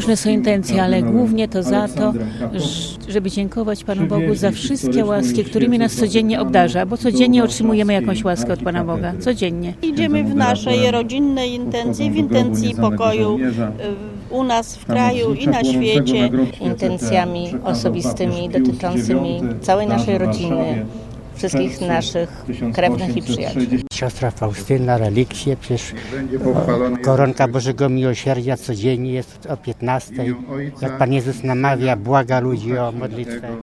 różne są intencje, ale głównie to za to, żeby dziękować Panu Bogu za wszystkie łaski, którymi nas codziennie obdarza, bo codziennie otrzymujemy jakąś łaskę od Pana Boga. Codziennie. Idziemy w naszej rodzinnej intencji, w intencji pokoju u nas w kraju i na świecie. Intencjami osobistymi dotyczącymi całej naszej rodziny, wszystkich naszych krewnych i przyjaciół. Siostra Faustyna, relikwie, przecież koronka Bożego Miłosierdzia codziennie jest o 15. Jak Pan Jezus namawia, błaga ludzi o modlitwę.